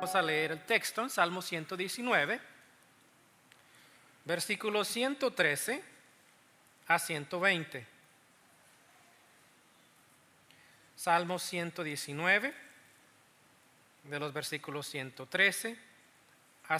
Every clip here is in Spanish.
Vamos a leer el texto en Salmo 119, versículos 113 a 120. Salmo 119, de los versículos 113 a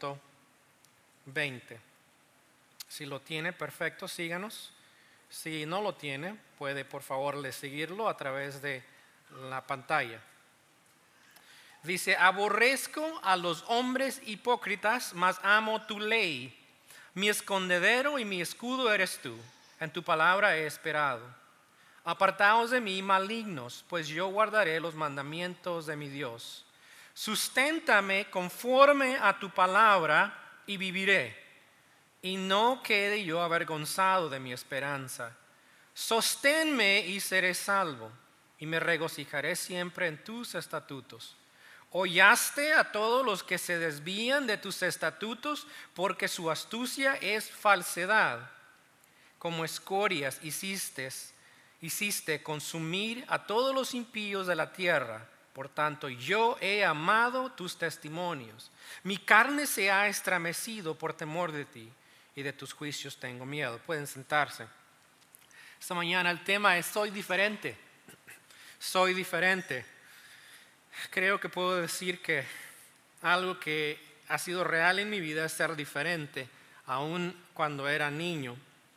120. Si lo tiene, perfecto, síganos. Si no lo tiene, puede por favor seguirlo a través de la pantalla. Dice: aborrezco a los hombres hipócritas, mas amo tu ley. Mi escondedero y mi escudo eres tú. En tu palabra he esperado. Apartaos de mí, malignos, pues yo guardaré los mandamientos de mi Dios. Susténtame conforme a tu palabra y viviré, y no quede yo avergonzado de mi esperanza. Sosténme y seré salvo, y me regocijaré siempre en tus estatutos. Hollaste a todos los que se desvían de tus estatutos, porque su astucia es falsedad. Como escorias hiciste consumir a todos los impíos de la tierra. Por tanto, yo he amado tus testimonios. Mi carne se ha estremecido por temor de ti, y de tus juicios tengo miedo. Pueden sentarse. Esta mañana el tema es: soy diferente. Soy diferente. Creo que puedo decir que algo que ha sido real en mi vida es ser diferente, aun cuando era niño.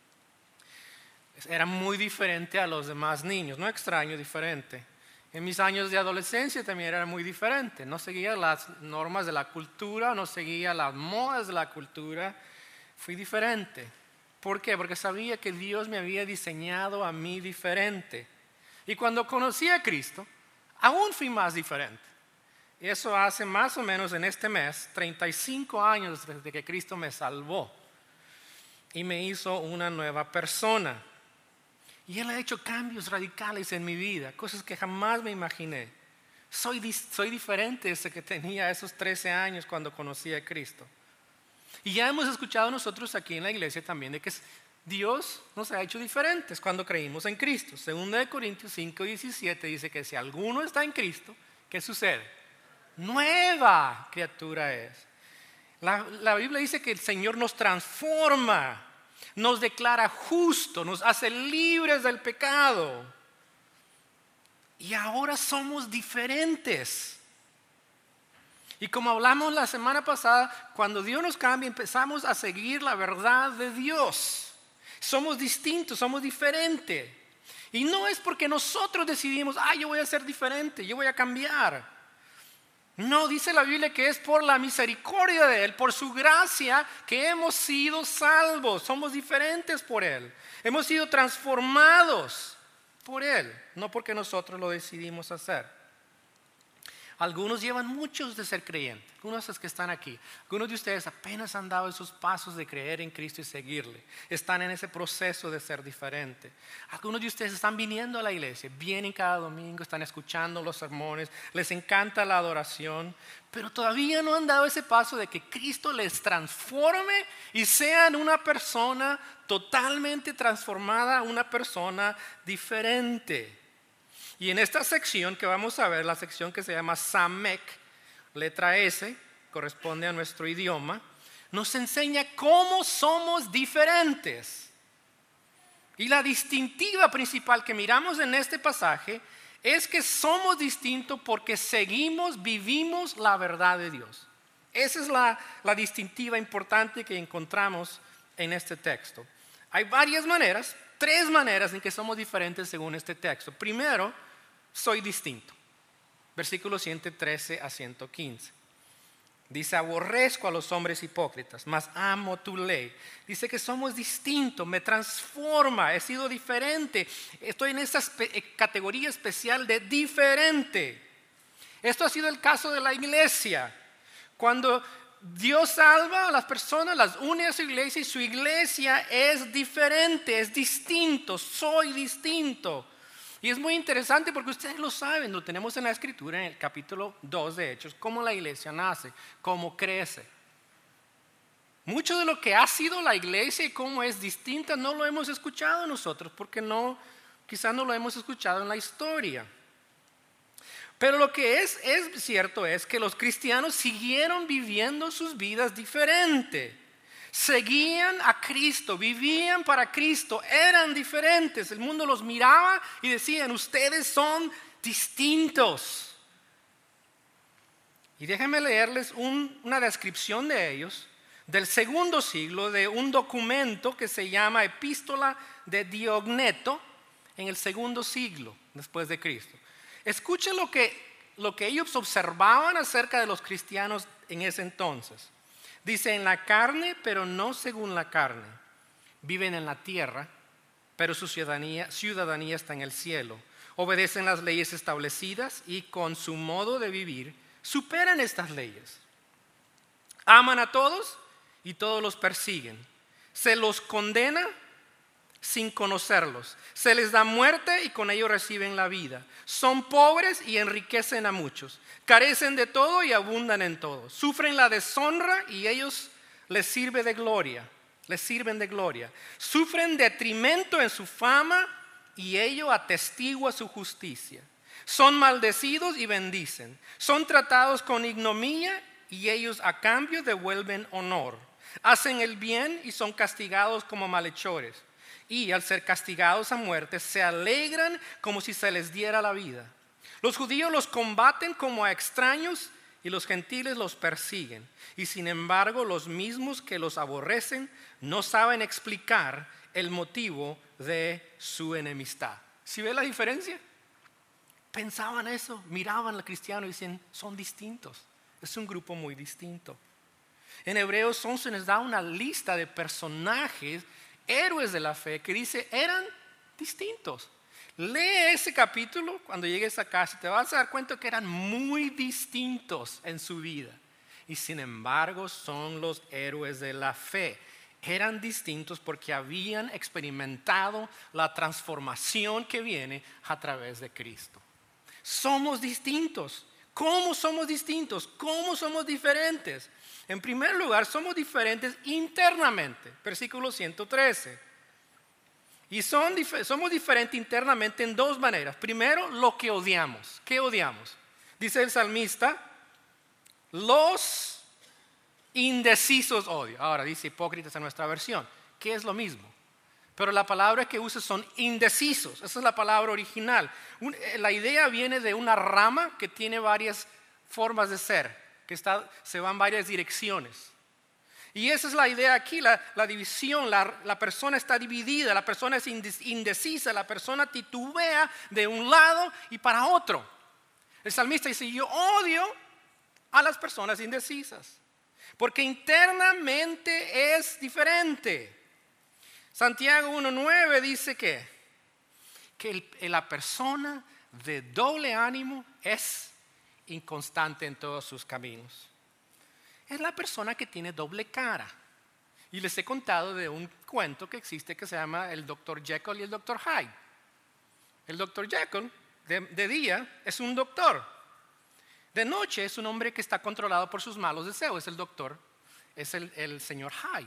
Era muy diferente a los demás niños, no extraño, diferente. En mis años de adolescencia también era muy diferente. No seguía las normas de la cultura, no seguía las modas de la cultura. Fui diferente. ¿Por qué? Porque sabía que Dios me había diseñado a mí diferente. Y cuando conocí a Cristo, aún fui más diferente. Y eso hace más o menos en este mes 35 años desde que Cristo me salvó y me hizo una nueva persona. Y Él ha hecho cambios radicales en mi vida, cosas que jamás me imaginé. Soy diferente desde que tenía esos 13 años cuando conocí a Cristo. Y ya hemos escuchado nosotros aquí en la iglesia también de que Dios nos ha hecho diferentes cuando creímos en Cristo. 2 Corintios 5:17 dice que si alguno está en Cristo, ¿qué sucede? Nueva criatura es. La Biblia dice que el Señor nos transforma, nos declara justo, nos hace libres del pecado. Y ahora somos diferentes. Y como hablamos la semana pasada, cuando Dios nos cambia, empezamos a seguir la verdad de Dios. Somos distintos, somos diferentes. Y no es porque nosotros decidimos: yo voy a ser diferente, yo voy a cambiar. No, dice la Biblia que es por la misericordia de Él, por su gracia, que hemos sido salvos. Somos diferentes por Él. Hemos sido transformados por Él, no porque nosotros lo decidimos hacer. Algunos llevan muchos de ser creyentes, algunos de los que están aquí. Algunos de ustedes apenas han dado esos pasos de creer en Cristo y seguirle. Están en ese proceso de ser diferente. Algunos de ustedes están viniendo a la iglesia, vienen cada domingo, están escuchando los sermones, les encanta la adoración, pero todavía no han dado ese paso de que Cristo les transforme y sean una persona totalmente transformada, una persona diferente. Y en esta sección que vamos a ver, la sección que se llama Samek, letra S, corresponde a nuestro idioma, nos enseña cómo somos diferentes. Y la distintiva principal que miramos en este pasaje es que somos distintos porque vivimos la verdad de Dios. Esa es la distintiva importante que encontramos en este texto. Hay varias maneras, 3 maneras en que somos diferentes según este texto. Primero, soy distinto. Versículos 113 a 115. Dice: aborrezco a los hombres hipócritas, mas amo tu ley. Dice que somos distintos, me transforma, he sido diferente. Estoy en esta categoría especial de diferente. Esto ha sido el caso de la iglesia. Cuando Dios salva a las personas, las une a su iglesia, y su iglesia es diferente, es distinto, soy distinto. Y es muy interesante porque ustedes lo saben, lo tenemos en la escritura, en el capítulo 2 de Hechos, cómo la iglesia nace, cómo crece. Mucho de lo que ha sido la iglesia y cómo es distinta no lo hemos escuchado nosotros, porque quizás no lo hemos escuchado en la historia. Pero lo que es cierto es que los cristianos siguieron viviendo sus vidas diferente. Seguían a Cristo, vivían para Cristo, eran diferentes. El mundo los miraba y decían, ustedes son distintos. Y déjenme leerles una descripción de ellos, del segundo siglo, de un documento que se llama Epístola de Diogneto, en el segundo siglo después de Cristo. Escuchen lo que ellos observaban acerca de los cristianos en ese entonces. Dice, en la carne, pero no según la carne. Viven en la tierra, pero su ciudadanía está en el cielo. Obedecen las leyes establecidas y con su modo de vivir superan estas leyes. Aman a todos y todos los persiguen. Se los condena sin conocerlos. Se les da muerte y con ello reciben la vida. Son pobres y enriquecen a muchos. Carecen de todo y abundan en todo. Sufren la deshonra y ellos les sirven de gloria. Sufren detrimento en su fama y ello atestigua su justicia. Son maldecidos y bendicen. Son tratados con ignominia y ellos a cambio devuelven honor. Hacen el bien y son castigados como malhechores. Y al ser castigados a muerte se alegran como si se les diera la vida. Los judíos los combaten como a extraños y los gentiles los persiguen. Y sin embargo los mismos que los aborrecen no saben explicar el motivo de su enemistad. ¿Sí ve la diferencia? Pensaban eso, miraban al cristiano y decían, son distintos. Es un grupo muy distinto. En Hebreos 11 nos da una lista de personajes, héroes de la fe, que dice, eran distintos. Lee ese capítulo cuando llegues a casa y te vas a dar cuenta que eran muy distintos en su vida. Y sin embargo son los héroes de la fe. Eran distintos porque habían experimentado la transformación que viene a través de Cristo. Somos distintos. ¿Cómo somos distintos? ¿Cómo somos diferentes? En primer lugar, somos diferentes internamente. Versículo 113. Y somos diferentes internamente en dos maneras. Primero, lo que odiamos. ¿Qué odiamos? Dice el salmista, los indecisos odio. Ahora dice hipócritas en nuestra versión, que es lo mismo. Pero la palabra que usa son indecisos. Esa es la palabra original. La idea viene de una rama que tiene varias formas de ser, que se va en varias direcciones. Y esa es la idea aquí, la división. La persona está dividida, la persona es indecisa, la persona titubea de un lado y para otro. El salmista dice, yo odio a las personas indecisas, porque internamente es diferente. Santiago 1:9 dice que la persona de doble ánimo es inconstante en todos sus caminos. Es la persona que tiene doble cara. Y les he contado de un cuento que existe que se llama el Dr. Jekyll y el Dr. Hyde. El Dr. Jekyll de día es un doctor. De noche es un hombre que está controlado por sus malos deseos. Es el doctor, es el señor Hyde.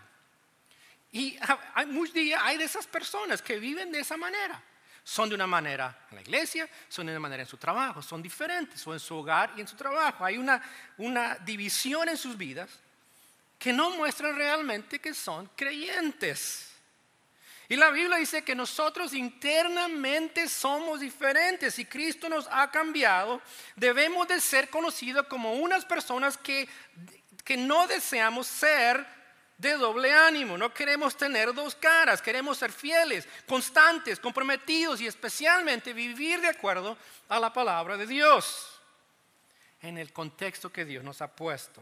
Y hay de esas personas que viven de esa manera. Son de una manera en la iglesia, son de una manera en su trabajo, son diferentes, o en su hogar y en su trabajo. Hay una división en sus vidas que no muestran realmente que son creyentes. Y la Biblia dice que nosotros internamente somos diferentes y Cristo nos ha cambiado. Debemos de ser conocidos como unas personas que no deseamos ser de doble ánimo. No queremos tener dos caras, queremos ser fieles, constantes, comprometidos y especialmente vivir de acuerdo a la palabra de Dios en el contexto que Dios nos ha puesto.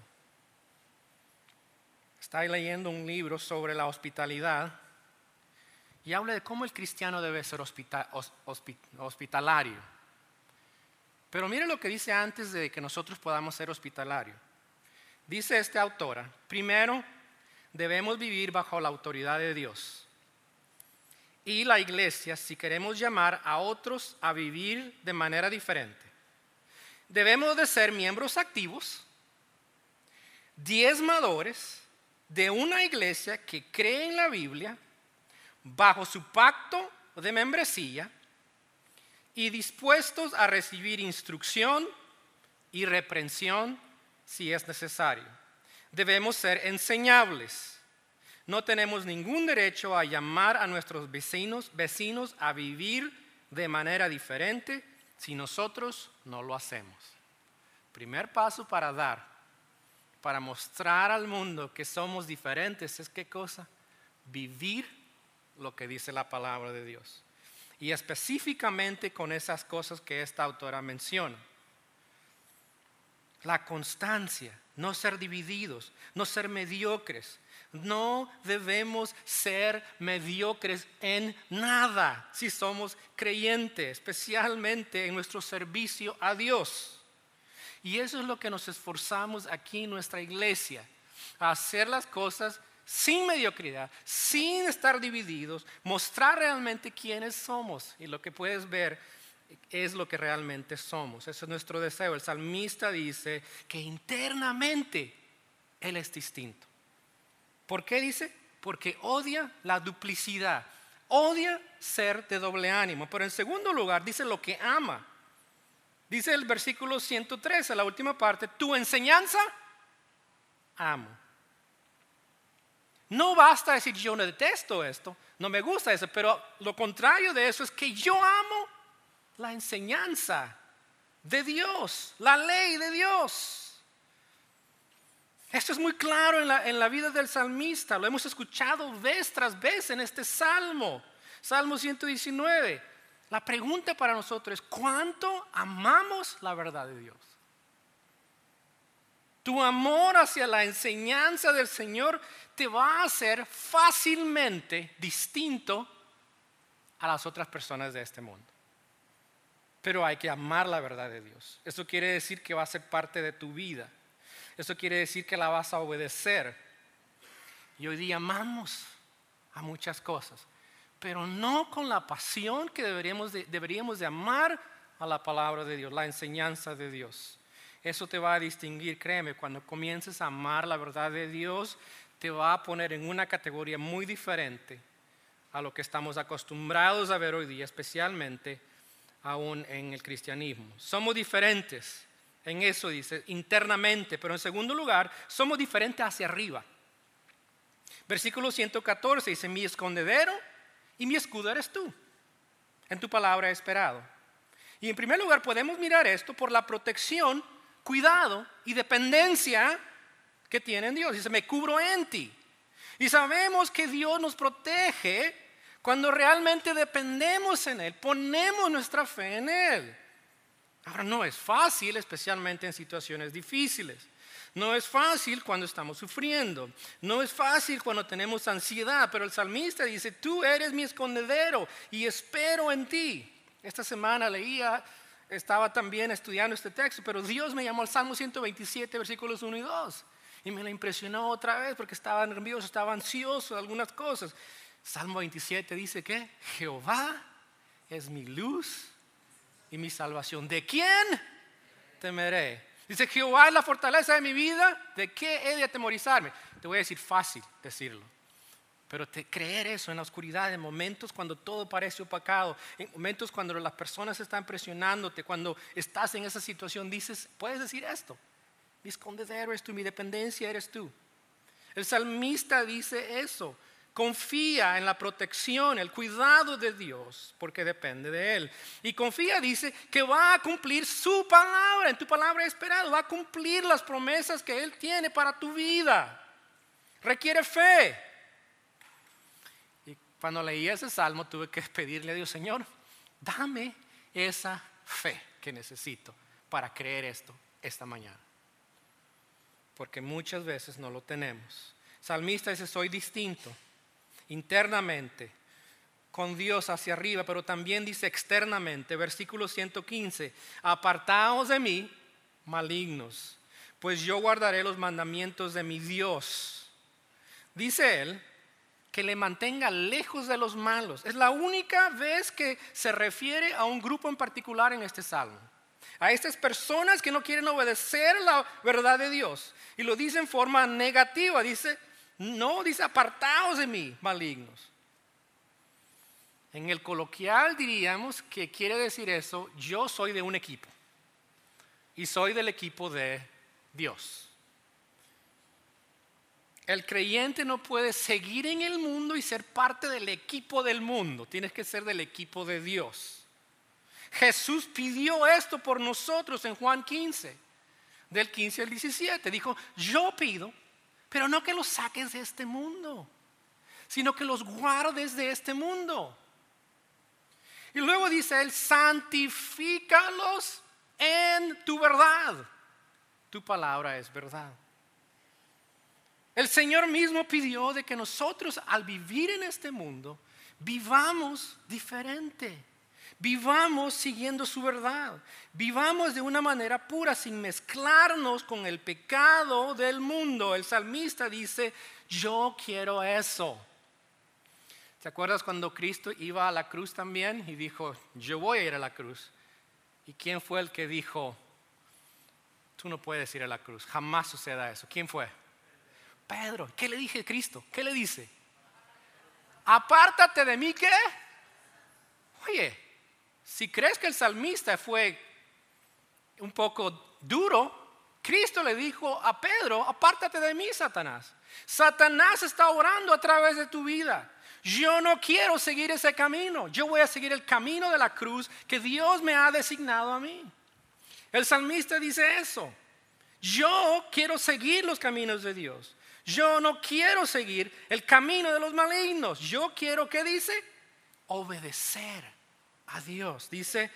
Estoy leyendo un libro sobre la hospitalidad y habla de cómo el cristiano debe ser hospitalario. Pero mire lo que dice antes de que nosotros podamos ser hospitalarios. Dice esta autora, primero, debemos vivir bajo la autoridad de Dios. Y la iglesia, si queremos llamar a otros a vivir de manera diferente, debemos de ser miembros activos, diezmadores de una iglesia que cree en la Biblia, bajo su pacto de membresía y dispuestos a recibir instrucción y reprensión si es necesario. Debemos ser enseñables. No tenemos ningún derecho a llamar a nuestros vecinos a vivir de manera diferente si nosotros no lo hacemos. Primer paso para mostrar al mundo que somos diferentes, es ¿qué cosa? Vivir lo que dice la palabra de Dios. Y específicamente con esas cosas que esta autora menciona. La constancia, no ser divididos, no ser mediocres. No debemos ser mediocres en nada si somos creyentes, especialmente en nuestro servicio a Dios. Y eso es lo que nos esforzamos aquí en nuestra iglesia, a hacer las cosas sin mediocridad, sin estar divididos, mostrar realmente quiénes somos. Y lo que puedes ver es lo que realmente somos. Ese es nuestro deseo. El salmista dice que internamente Él es distinto. ¿Por qué dice? Porque odia la duplicidad, odia ser de doble ánimo. Pero en segundo lugar dice lo que ama. Dice el versículo 113, la última parte, tu enseñanza amo. No basta decir yo no detesto esto, no me gusta eso, pero lo contrario de eso es que yo amo la enseñanza de Dios, la ley de Dios. Esto es muy claro en la vida del salmista, lo hemos escuchado vez tras vez en este salmo, Salmo 119. La pregunta para nosotros es, ¿cuánto amamos la verdad de Dios? Tu amor hacia la enseñanza del Señor te va a hacer fácilmente distinto a las otras personas de este mundo. Pero hay que amar la verdad de Dios. Eso quiere decir que va a ser parte de tu vida. Eso quiere decir que la vas a obedecer. Y hoy día amamos a muchas cosas, pero no con la pasión que deberíamos de amar a la palabra de Dios, la enseñanza de Dios. Eso te va a distinguir, créeme, cuando comiences a amar la verdad de Dios, te va a poner en una categoría muy diferente a lo que estamos acostumbrados a ver hoy día, especialmente aún en el cristianismo. Somos diferentes. En eso dice, internamente, pero en segundo lugar, somos diferentes hacia arriba. Versículo 114 dice, mi escondedero y mi escudo eres tú. En tu palabra he esperado. Y en primer lugar podemos mirar esto por la protección, cuidado y dependencia que tiene en Dios. Dice, me cubro en ti. Y sabemos que Dios nos protege cuando realmente dependemos en Él, ponemos nuestra fe en Él. Ahora no es fácil, especialmente en situaciones difíciles. No es fácil cuando estamos sufriendo. No es fácil cuando tenemos ansiedad. Pero el salmista dice, tú eres mi escondedero y espero en ti. Esta semana estaba también estudiando este texto, pero Dios me llamó al Salmo 127, versículos 1 y 2. Y me lo impresionó otra vez porque estaba nervioso, estaba ansioso de algunas cosas. Salmo 27 dice que Jehová es mi luz y mi salvación. ¿De quién temeré? Dice, Jehová es la fortaleza de mi vida. ¿De qué he de atemorizarme? Te voy a decir fácil decirlo, pero creer eso en la oscuridad, en momentos cuando todo parece opacado, en momentos cuando las personas están presionándote, cuando estás en esa situación, puedes decir esto: mi escondedero eres tú, mi dependencia eres tú. El salmista dice eso. Confía en la protección, el cuidado de Dios, porque depende de Él. Y confía, dice, que va a cumplir su palabra. En tu palabra he esperado. Va a cumplir las promesas que Él tiene para tu vida. Requiere fe. Y cuando leí ese salmo tuve que pedirle a Dios, Señor, dame esa fe que necesito para creer esto esta mañana. Porque muchas veces no lo tenemos. Salmista dice, soy distinto internamente con Dios hacia arriba, pero también dice externamente, versículo 115, apartaos de mí, malignos, pues yo guardaré los mandamientos de mi Dios. Dice él que le mantenga lejos de los malos. Es la única vez que se refiere a un grupo en particular en este salmo. A estas personas que no quieren obedecer la verdad de Dios. Y lo dice en forma negativa, dice apartaos de mí, malignos. En el coloquial diríamos que quiere decir eso, yo soy de un equipo. y soy del equipo de Dios. El creyente no puede seguir en el mundo y ser parte del equipo del mundo. Tienes que ser del equipo de Dios. Jesús pidió esto por nosotros en Juan 15, del 15 al 17. Dijo, yo pido, pero no que los saques de este mundo, sino que los guardes de este mundo. Y luego dice él, santifícalos en tu verdad. Tu palabra es verdad. El Señor mismo pidió de que nosotros al vivir en este mundo vivamos diferente, vivamos siguiendo su verdad, vivamos de una manera pura sin mezclarnos con el pecado del mundo. El salmista dice, yo quiero eso. ¿Te acuerdas cuando Cristo iba a la cruz también y dijo, yo voy a ir a la cruz? ¿Y quién fue el que dijo, tú no puedes ir a la cruz, jamás suceda eso? ¿Quién fue? Pedro. ¿Qué le dije a Cristo? ¿Qué le dice? Apártate de mí, ¿qué? Oye, si crees que el salmista fue un poco duro, Cristo le dijo a Pedro, apártate de mí, Satanás. Satanás está orando a través de tu vida. Yo no quiero seguir ese camino. Yo voy a seguir el camino de la cruz que Dios me ha designado a mí. El salmista dice eso. Yo quiero seguir los caminos de Dios. Yo no quiero seguir el camino de los malignos. Yo quiero, ¿qué dice? Obedecer a Dios. Dice,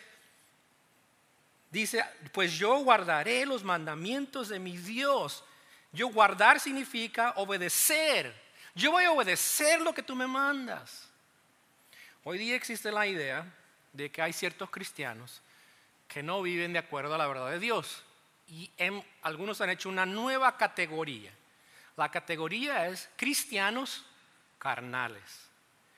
pues yo guardaré los mandamientos de mi Dios. Yo guardar significa obedecer. Yo voy a obedecer lo que tú me mandas. Hoy día existe la idea de que hay ciertos cristianos que no viven de acuerdo a la verdad de Dios. Y algunos han hecho una nueva categoría. La categoría es cristianos carnales.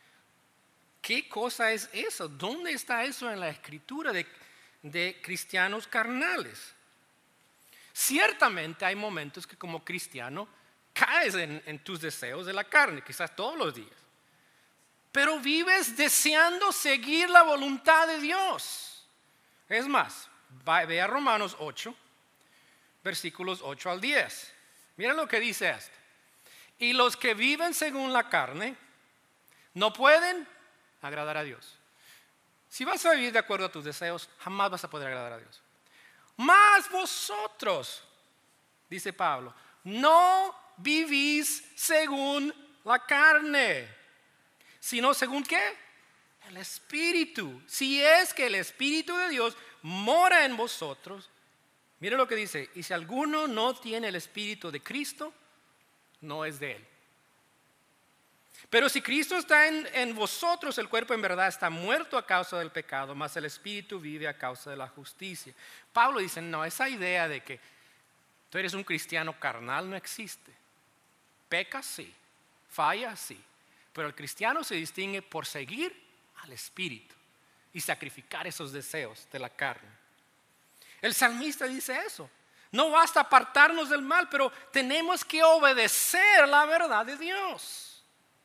¿Qué cosa es eso? ¿Dónde está eso en la escritura de cristianos carnales? Ciertamente hay momentos que como cristiano caes en tus deseos de la carne, quizás todos los días. Pero vives deseando seguir la voluntad de Dios. Es más, ve a Romanos 8, versículos 8 al 10. Mira lo que dice esto. Y los que viven según la carne no pueden agradar a Dios. Si vas a vivir de acuerdo a tus deseos, jamás vas a poder agradar a Dios. Mas vosotros, dice Pablo, no vivís según la carne, sino según ¿qué? El Espíritu. Si es que el Espíritu de Dios mora en vosotros. Mire lo que dice, y si alguno no tiene el Espíritu de Cristo, no es de él. Pero si Cristo está en vosotros, el cuerpo en verdad está muerto a causa del pecado, mas el Espíritu vive a causa de la justicia. Pablo dice, no, esa idea de que tú eres un cristiano carnal no existe. Pecas sí, fallas sí, pero el cristiano se distingue por seguir al Espíritu y sacrificar esos deseos de la carne. El salmista dice eso. No basta apartarnos del mal, pero tenemos que obedecer la verdad de Dios.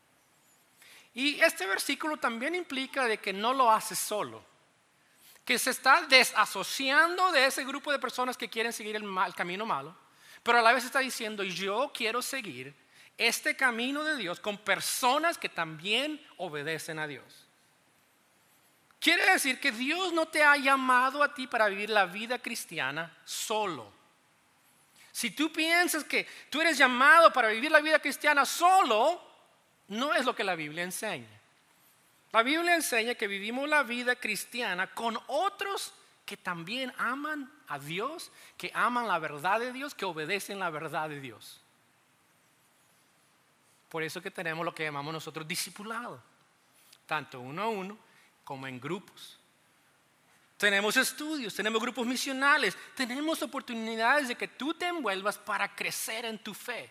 Y este versículo también implica de que no lo hace solo, que se está desasociando de ese grupo de personas que quieren seguir el camino malo, pero a la vez está diciendo, yo quiero seguir este camino de Dios con personas que también obedecen a Dios. Quiere decir que Dios no te ha llamado a ti para vivir la vida cristiana solo. Si tú piensas que tú eres llamado para vivir la vida cristiana solo, no es lo que la Biblia enseña. La Biblia enseña que vivimos la vida cristiana con otros que también aman a Dios, que aman la verdad de Dios, que obedecen la verdad de Dios. Por eso que tenemos lo que llamamos nosotros discipulado, tanto uno a uno como en grupos. Tenemos estudios, tenemos grupos misionales, tenemos oportunidades de que tú te envuelvas para crecer en tu fe.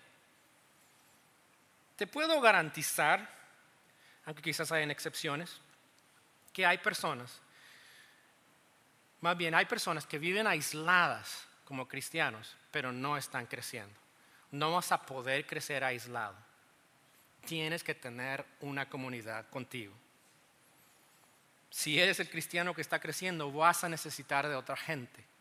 Te puedo garantizar, aunque quizás hayan excepciones, que hay personas, más bien hay personas que viven aisladas como cristianos, pero no están creciendo. No vas a poder crecer aislado. Tienes que tener una comunidad contigo. Si eres el cristiano que está creciendo, vas a necesitar de otra gente.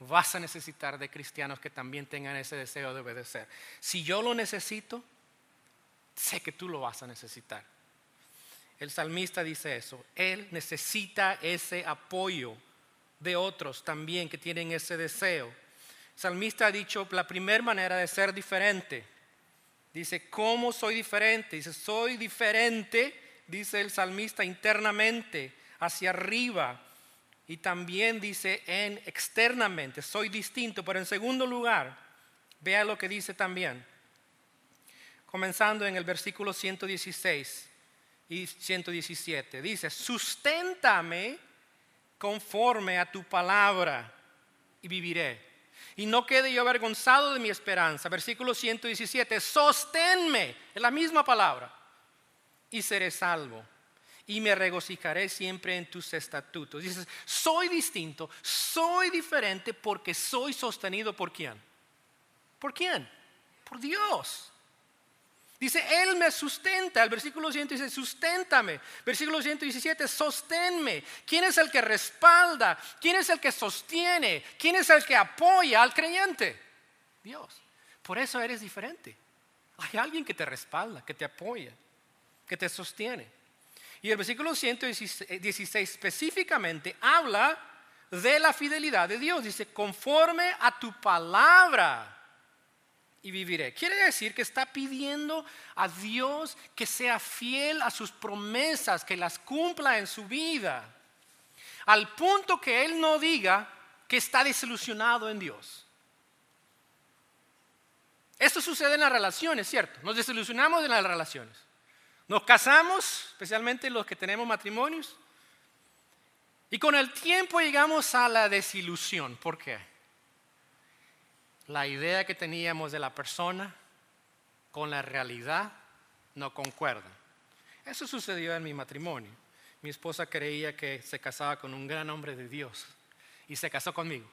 vas a necesitar de cristianos que también tengan ese deseo de obedecer. Si yo lo necesito, sé que tú lo vas a necesitar. El salmista dice eso. Él necesita ese apoyo de otros también que tienen ese deseo. El salmista ha dicho la primera manera de ser diferente. Dice, ¿cómo soy diferente? Dice, soy diferente, dice el salmista, internamente, hacia arriba. Y también dice externamente, soy distinto. Pero en segundo lugar, vea lo que dice también. Comenzando en el versículo 116 y 117. Dice, susténtame conforme a tu palabra y viviré. Y no quede yo avergonzado de mi esperanza. Versículo 117, sosténme, es la misma palabra, y seré salvo. Y me regocijaré siempre en tus estatutos. Dices, soy distinto, soy diferente porque soy sostenido ¿por quién? ¿Por quién? Por Dios. Dice, Él me sustenta. El versículo 116, susténtame. Versículo 117, sosténme. ¿Quién es el que respalda? ¿Quién es el que sostiene? ¿Quién es el que apoya al creyente? Dios. Por eso eres diferente. Hay alguien que te respalda, que te apoya, que te sostiene. Y el versículo 116 específicamente habla de la fidelidad de Dios. Dice, conforme a tu palabra y viviré. Quiere decir que está pidiendo a Dios que sea fiel a sus promesas, que las cumpla en su vida. Al punto que Él no diga que está desilusionado en Dios. Esto sucede en las relaciones, ¿cierto? Nos desilusionamos en las relaciones. Nos casamos, especialmente los que tenemos matrimonios, y con el tiempo llegamos a la desilusión. ¿Por qué? La idea que teníamos de la persona con la realidad no concuerdan. Eso sucedió en mi matrimonio. Mi esposa creía que se casaba con un gran hombre de Dios y se casó conmigo.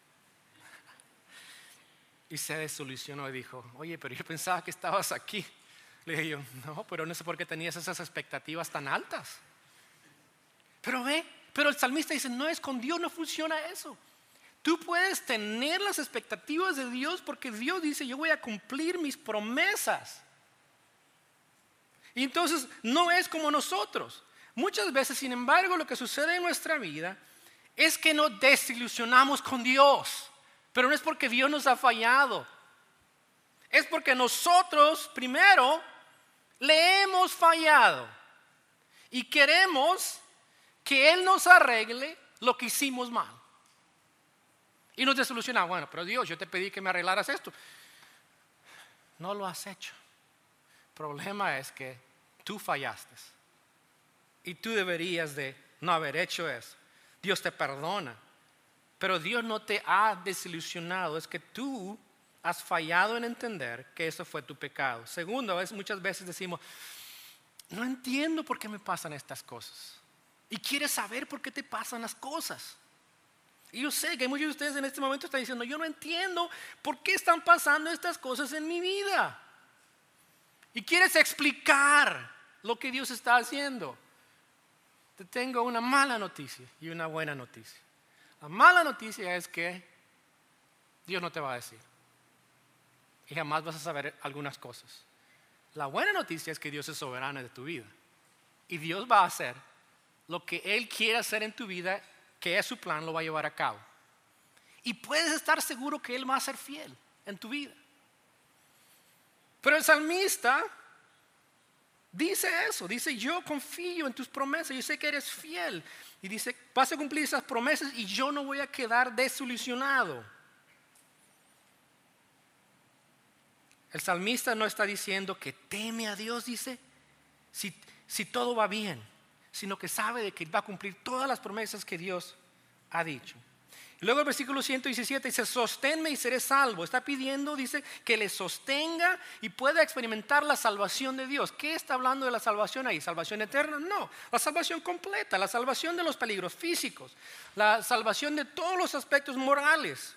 Y se desilusionó y dijo, oye, pero yo pensaba que estabas aquí. Le dije yo, no, pero no sé por qué tenías esas expectativas tan altas. Pero el salmista dice, no, es con Dios, no funciona eso. Tú puedes tener las expectativas de Dios porque Dios dice, yo voy a cumplir mis promesas. Y entonces no es como nosotros. Muchas veces, sin embargo, lo que sucede en nuestra vida es que nos desilusionamos con Dios. Pero no es porque Dios nos ha fallado. Es porque nosotros primero le hemos fallado y queremos que Él nos arregle lo que hicimos mal. Y nos desilusionamos. Bueno, pero Dios, yo te pedí que me arreglaras esto. No lo has hecho. El problema es que tú fallaste. Y tú deberías de no haber hecho eso. Dios te perdona. Pero Dios no te ha desilusionado. Es que tú has fallado en entender que eso fue tu pecado. Segundo, muchas veces decimos, no entiendo por qué me pasan estas cosas. Y quieres saber por qué te pasan las cosas. Y yo sé que muchos de ustedes en este momento están diciendo, yo no entiendo por qué están pasando estas cosas en mi vida. Y quieres explicar lo que Dios está haciendo. Te tengo una mala noticia y una buena noticia. La mala noticia es que Dios no te va a decir. Y jamás vas a saber algunas cosas. La buena noticia es que Dios es soberano de tu vida. Y Dios va a hacer lo que Él quiere hacer en tu vida, que es su plan, lo va a llevar a cabo. Y puedes estar seguro que Él va a ser fiel en tu vida. Pero el salmista dice eso, dice yo confío en tus promesas, yo sé que eres fiel. Y dice, vas a cumplir esas promesas y yo no voy a quedar desilusionado. El salmista no está diciendo que teme a Dios, dice, si todo va bien, sino que sabe de que va a cumplir todas las promesas que Dios ha dicho. Luego el versículo 117 dice, sosténme y seré salvo. Está pidiendo, dice, que le sostenga y pueda experimentar la salvación de Dios. ¿Qué está hablando de la salvación ahí? ¿Salvación eterna? No, la salvación completa, la salvación de los peligros físicos, la salvación de todos los aspectos morales.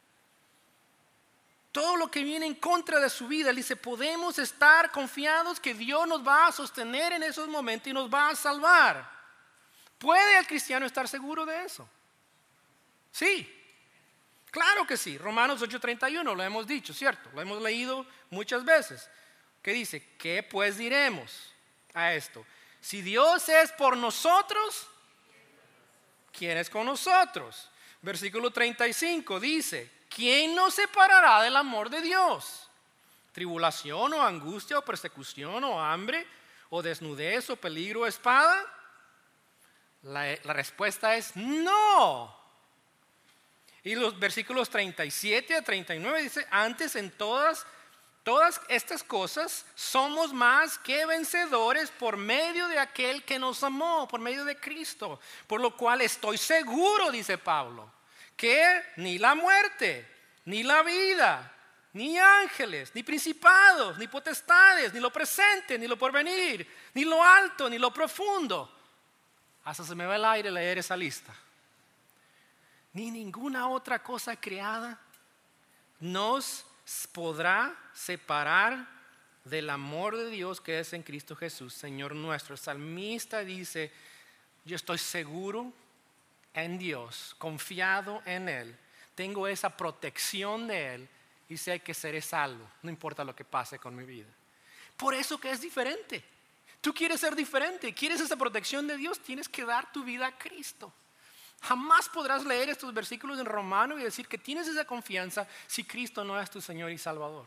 Todo lo que viene en contra de su vida, él dice, podemos estar confiados que Dios nos va a sostener en esos momentos y nos va a salvar. ¿Puede el cristiano estar seguro de eso? Sí. Claro que sí, Romanos 8:31 lo hemos dicho, ¿cierto? Lo hemos leído muchas veces. ¿Qué dice? ¿Qué pues diremos a esto? Si Dios es por nosotros, ¿quién es con nosotros? Versículo 35 dice, ¿quién nos separará del amor de Dios? ¿Tribulación o angustia o persecución o hambre o desnudez o peligro o espada? La respuesta es no. Y los versículos 37 a 39 dice, antes en todas estas cosas somos más que vencedores por medio de aquel que nos amó, por medio de Cristo. Por lo cual estoy seguro, dice Pablo, que ni la muerte, ni la vida, ni ángeles, ni principados, ni potestades, ni lo presente, ni lo porvenir, ni lo alto, ni lo profundo. Hasta se me va el aire leer esa lista. Ni ninguna otra cosa creada nos podrá separar del amor de Dios que es en Cristo Jesús, Señor nuestro. El salmista dice, yo estoy seguro en Dios, confiado en Él, tengo esa protección de Él y sé que seré salvo, no importa lo que pase con mi vida. Por eso que es diferente. Tú quieres ser diferente, quieres esa protección de Dios, tienes que dar tu vida a Cristo. Jamás podrás leer estos versículos en Romano y decir que tienes esa confianza si Cristo no es tu Señor y Salvador.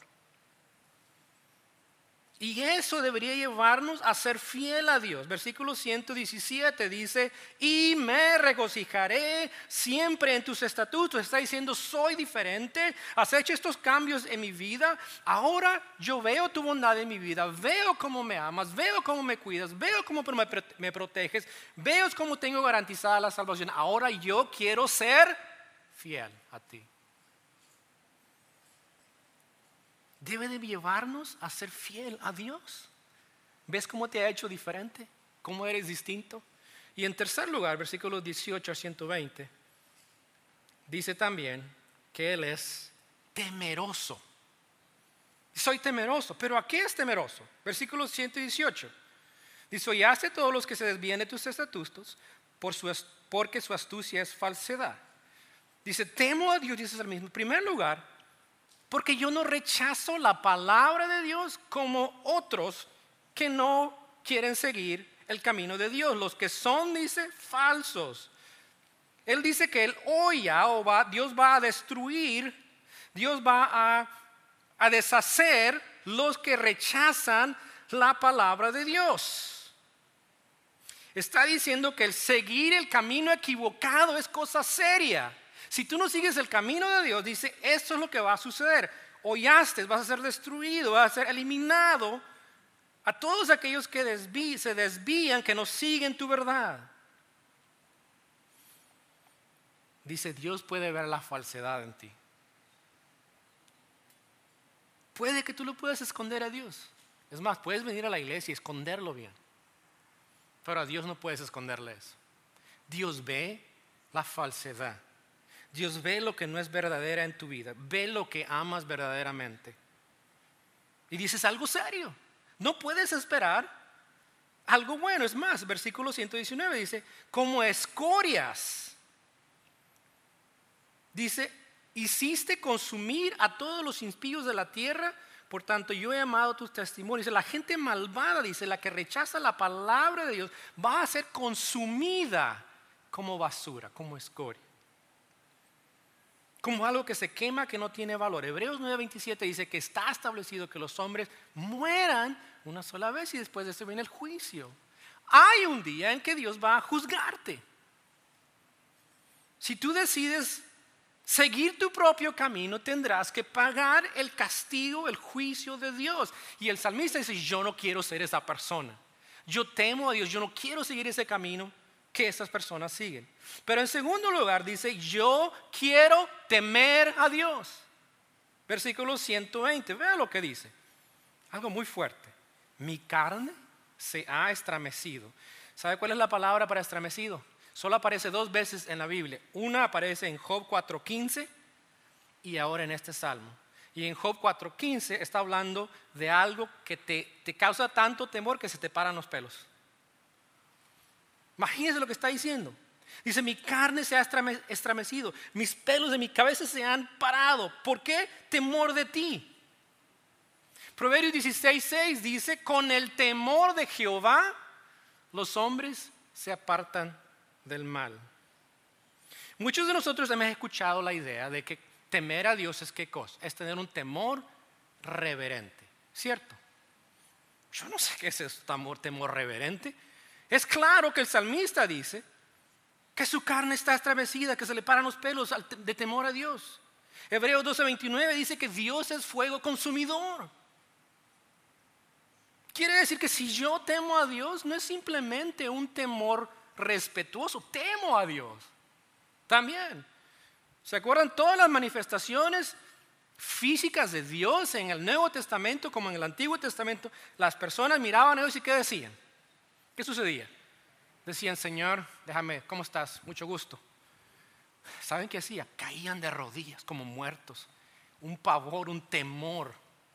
Y eso debería llevarnos a ser fiel a Dios. Versículo 117 dice, y me regocijaré siempre en tus estatutos. Está diciendo, soy diferente, has hecho estos cambios en mi vida. Ahora yo veo tu bondad en mi vida, veo cómo me amas, veo cómo me cuidas, veo cómo me proteges, veo cómo tengo garantizada la salvación. Ahora yo quiero ser fiel a ti. Debe de llevarnos a ser fiel a Dios. ¿Ves cómo te ha hecho diferente? ¿Cómo eres distinto? Y en tercer lugar, versículos 18 a 120, dice también que Él es temeroso. Soy temeroso, pero ¿a qué es temeroso? Versículo 118. Dice, oyaste todos los que se desvían de tus estatutos, porque su astucia es falsedad. Dice, temo a Dios, dice el mismo. En primer lugar, porque yo no rechazo la palabra de Dios como otros que no quieren seguir el camino de Dios. Los que son, dice, falsos. Él dice que Él Dios va a destruir, Dios va a deshacer los que rechazan la palabra de Dios. Está diciendo que el seguir el camino equivocado es cosa seria. Si tú no sigues el camino de Dios, dice, esto es lo que va a suceder. Oyaste, vas a ser destruido, vas a ser eliminado a todos aquellos que se desvían, que no siguen tu verdad. Dice, Dios puede ver la falsedad en ti. Puede que tú lo puedas esconder a Dios. Es más, puedes venir a la iglesia y esconderlo bien. Pero a Dios no puedes esconderle eso. Dios ve la falsedad. Dios ve lo que no es verdadera en tu vida. Ve lo que amas verdaderamente. Y dices algo serio. No puedes esperar algo bueno. Es más, versículo 119 dice, como escorias. Dice, hiciste consumir a todos los impíos de la tierra. Por tanto, yo he amado tus testimonios. La gente malvada, dice, la que rechaza la palabra de Dios, va a ser consumida como basura, como escoria. Como algo que se quema, que no tiene valor. Hebreos 9:27 dice que está establecido que los hombres mueran una sola vez y después de eso viene el juicio. Hay un día en que Dios va a juzgarte. Si tú decides seguir tu propio camino, tendrás que pagar el castigo, el juicio de Dios. Y el salmista dice, yo no quiero ser esa persona. Yo temo a Dios, yo no quiero seguir ese camino que esas personas siguen. Pero en segundo lugar dice, yo quiero temer a Dios. Versículo 120, vea lo que dice. Algo muy fuerte. Mi carne se ha estremecido. ¿Sabe cuál es la palabra para estremecido? Solo aparece 2 veces en la Biblia. Una aparece en Job 4:15 y ahora en este salmo. Y en Job 4:15 está hablando de algo que te causa tanto temor que se te paran los pelos. Imagínense lo que está diciendo. Dice, mi carne se ha estremecido, mis pelos de mi cabeza se han parado. ¿Por qué? Temor de ti. Proverbios 16:6 dice, con el temor de Jehová los hombres se apartan del mal. Muchos de nosotros hemos escuchado la idea de que temer a Dios es ¿qué cosa? Es tener un temor reverente, ¿cierto? Yo no sé qué es ese temor reverente. Es claro que el salmista dice que su carne está estremecida, que se le paran los pelos de temor a Dios. Hebreos 12:29 dice que Dios es fuego consumidor. Quiere decir que si yo temo a Dios, no es simplemente un temor respetuoso, temo a Dios también. ¿Se acuerdan todas las manifestaciones físicas de Dios en el Nuevo Testamento como en el Antiguo Testamento? Las personas miraban a Dios y ¿qué decían? ¿Qué sucedía? Decían, Señor, déjame, ¿cómo estás? Mucho gusto. ¿Saben qué hacía? Caían de rodillas como muertos. Un pavor, un temor.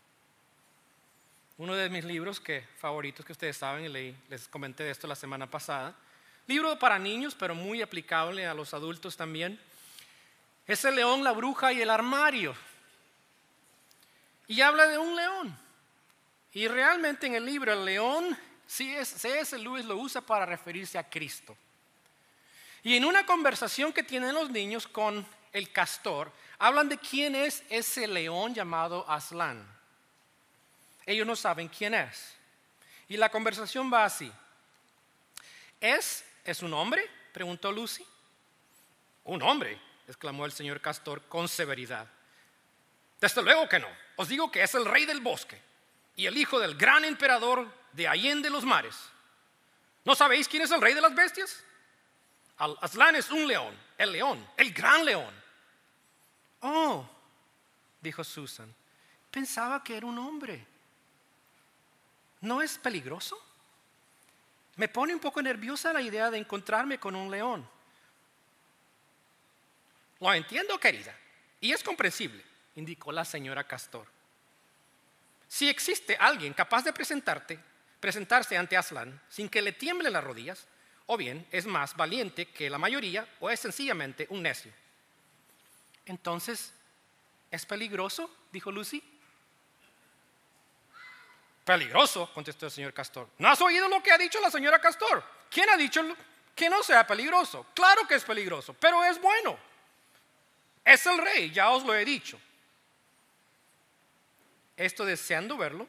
Uno de mis libros favoritos que ustedes saben, les comenté de esto la semana pasada, libro para niños pero muy aplicable a los adultos también, es El león, la bruja y el armario. Y habla de un león. Y realmente en el libro el león, C.S. Lewis lo usa para referirse a Cristo. Y en una conversación que tienen los niños con el castor, hablan de quién es ese león llamado Aslan. Ellos no saben quién es. Y la conversación va así. ¿Es un hombre?, preguntó Lucy. ¿Un hombre?, exclamó el señor Castor con severidad. Desde luego que no. Os digo que es el rey del bosque y el hijo del gran emperador de Allende los mares. ¿No sabéis quién es el rey de las bestias? Aslan es un león, el gran león. Oh, dijo Susan, pensaba que era un hombre. ¿No es peligroso? Me pone un poco nerviosa la idea de encontrarme con un león. Lo entiendo, querida, y es comprensible, indicó la señora Castor. Si existe alguien capaz de presentarse ante Aslan sin que le tiemblen las rodillas, o bien es más valiente que la mayoría, o es sencillamente un necio. Entonces, ¿es peligroso?, dijo Lucy. Peligroso, contestó el señor Castor. ¿No has oído lo que ha dicho la señora Castor? ¿Quién ha dicho que no sea peligroso? Claro que es peligroso, pero es bueno. Es el rey, ya os lo he dicho. Estoy deseando verlo,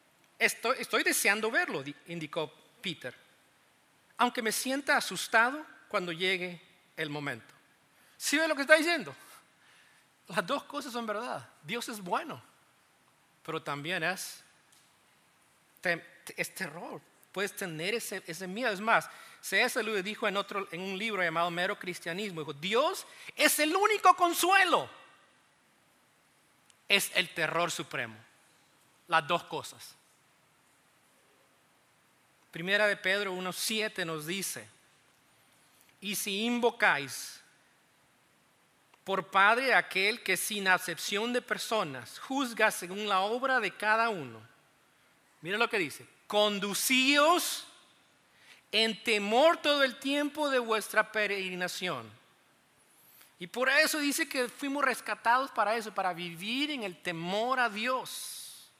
indicó Peter, aunque me sienta asustado cuando llegue el momento. ¿Sí ve lo que está diciendo? Las dos cosas son verdad. Dios es bueno, pero también es terror. Puedes tener ese miedo. Es más, C.S. Lewis dijo en un libro llamado Mero Cristianismo, dijo, Dios es el único consuelo. Es el terror supremo. Las dos cosas. Primera de Pedro 1:7 nos dice, y si invocáis por Padre aquel que sin acepción de personas juzga según la obra de cada uno. Mira lo que dice, conducíos en temor todo el tiempo de vuestra peregrinación. Y por eso dice que fuimos rescatados para eso, para vivir en el temor a Dios.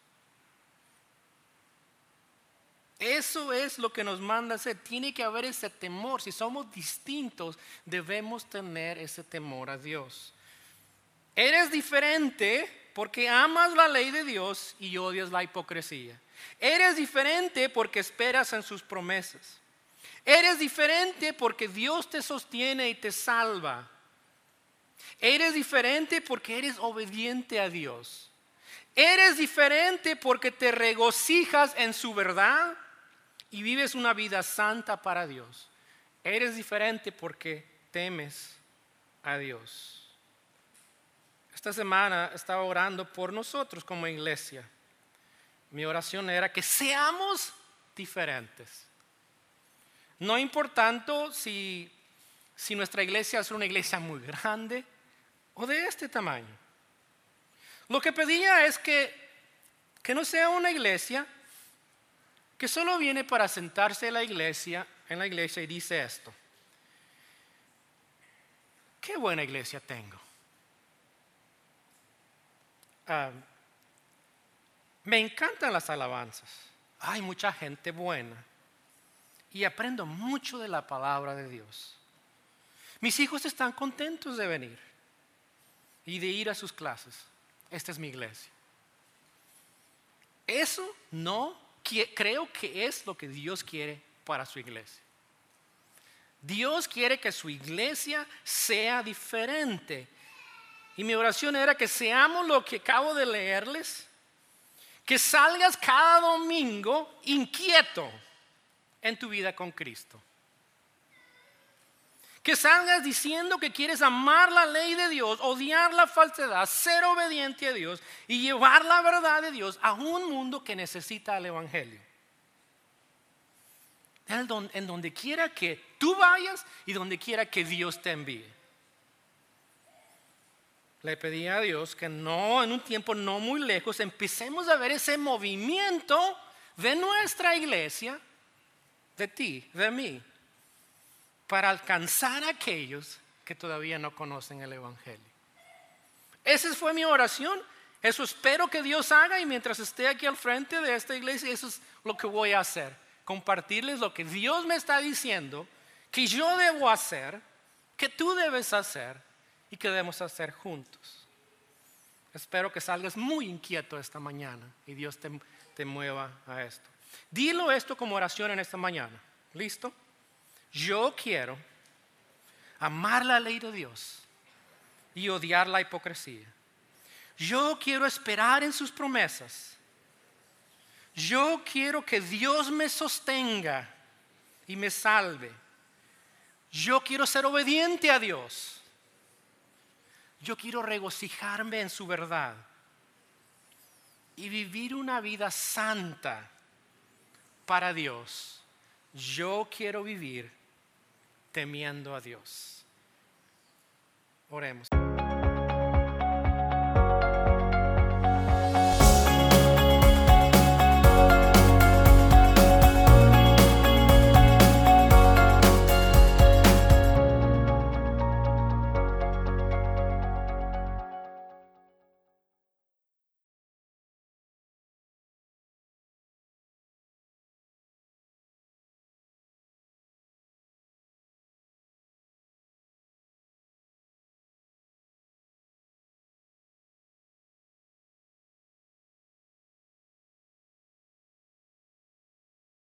Eso es lo que nos manda hacer. Tiene que haber ese temor. Si somos distintos, debemos tener ese temor a Dios. Eres diferente porque amas la ley de Dios y odias la hipocresía. Eres diferente porque esperas en sus promesas. Eres diferente porque Dios te sostiene y te salva. Eres diferente porque eres obediente a Dios. Eres diferente porque te regocijas en su verdad y vives una vida santa para Dios. Eres diferente porque temes a Dios. Esta semana estaba orando por nosotros como iglesia. Mi oración era que seamos diferentes. No importando si nuestra iglesia es una iglesia muy grande o de este tamaño. Lo que pedía es que no sea una iglesia que solo viene para sentarse en la iglesia y dice esto. qué buena iglesia tengo. Me encantan las alabanzas. Hay mucha gente buena. Y aprendo mucho de la palabra de Dios. Mis hijos están contentos de venir y de ir a sus clases. Esta es mi iglesia. Eso no creo que es lo que Dios quiere para su iglesia. Dios quiere que su iglesia sea diferente. Y mi oración era que seamos lo que acabo de leerles. Que salgas cada domingo inquieto en tu vida con Cristo. Que salgas diciendo que quieres amar la ley de Dios, odiar la falsedad, ser obediente a Dios y llevar la verdad de Dios a un mundo que necesita el Evangelio. En donde quiera que tú vayas y donde quiera que Dios te envíe. Le pedí a Dios que en un tiempo no muy lejos, empecemos a ver ese movimiento de nuestra iglesia, de ti, de mí, para alcanzar a aquellos que todavía no conocen el Evangelio. Esa fue mi oración. Eso espero que Dios haga, y mientras esté aquí al frente de esta iglesia, eso es lo que voy a hacer. Compartirles lo que Dios me está diciendo, que yo debo hacer, que tú debes hacer y que debemos hacer juntos. Espero que salgas muy inquieto esta mañana y Dios te mueva a esto. Dilo esto como oración en esta mañana. ¿Listo? Yo quiero amar la ley de Dios y odiar la hipocresía. Yo quiero esperar en sus promesas. Yo quiero que Dios me sostenga y me salve. Yo quiero ser obediente a Dios. Yo quiero regocijarme en su verdad y vivir una vida santa para Dios. Yo quiero vivir temiendo a Dios. Oremos.